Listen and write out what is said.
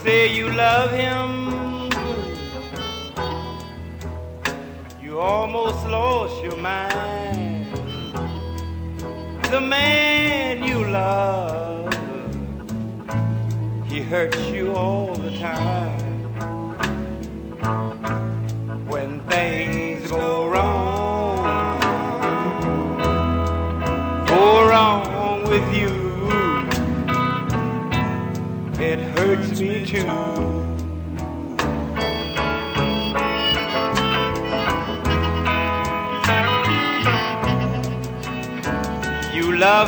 say you love him, you almost lost your mind. The man you love, he hurts you all the time. When things go wrong with you, it hurts me too. You love